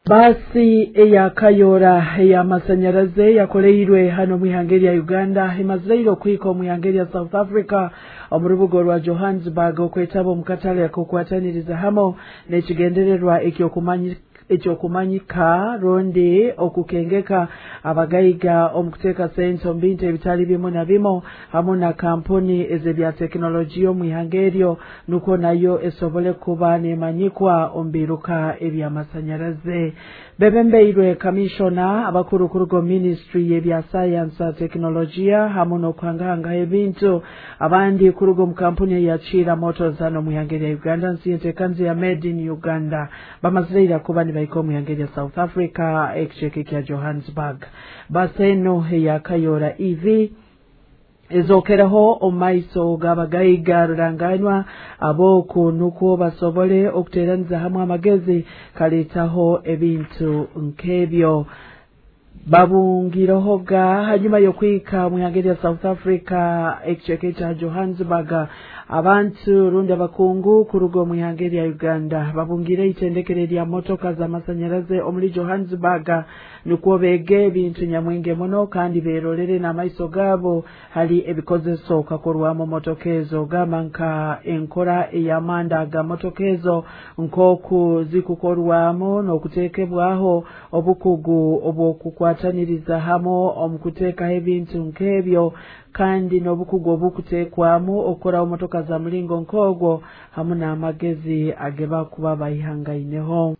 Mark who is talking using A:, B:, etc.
A: Basi eya kayora eya masanyaraze yakoleirwe hano mwihangeri ya Uganda himazleiro kwiko mwihangeri ya South Africa omurubugo rwa Johannesburg okwetabo mukatale yakokwataniriza hamo nekigendererwa ekyokumanyika ronde okukengeka abagayiga omukuteka sente ombintu ebitali bimu na bimu hamu na kampuni ezebya teknolojiyo mwihangeryo nuko nayo esobole kuba nemanyikwa ombiruka ebya masanyaraze. Bebembeirwe kamishona abakuru kurugo ministry yebya science teknolojiya hamu nokuhangahanga ebintu abandi kurugo mkampuni ya Chira Motors hano mwihangeri ya Uganda nsiyente kanzi ya Made in Uganda bamazleira kuba nibaiko mwihangeri ya South Africa ekcheke kya Johannesburg. Baseno ya kayora EV ezokeraho omaiso gabagayiga ruranganywa aboku nuko basobole okuteraniza hamwe amagezi kaletaho ebintu nkebyo babungiroho ga hanyuma yo kwika mwihangeri ya South Africa ekcheke kya Johannesburg abantu rundi abakungu kurugo mwihangeri ya Uganda babungire itendekere lya motoka za masanyaraze omuli Johannesburg nuko bege ebintu nyamwenge muno kandi berolere na maiso gabo hali ebikozeso kakorwamo motokezo gamanka enkora eyamanda ga motokezo nkoku zikukorwamo nokutekebwaho obukugu obwokukwataniriza hamo omukuteka ebintu nkebyo kandi nobukugu obukutekwamo okora motoka za mulingo nkogwo hamu na amagezi ageba kuba bayihangaineho.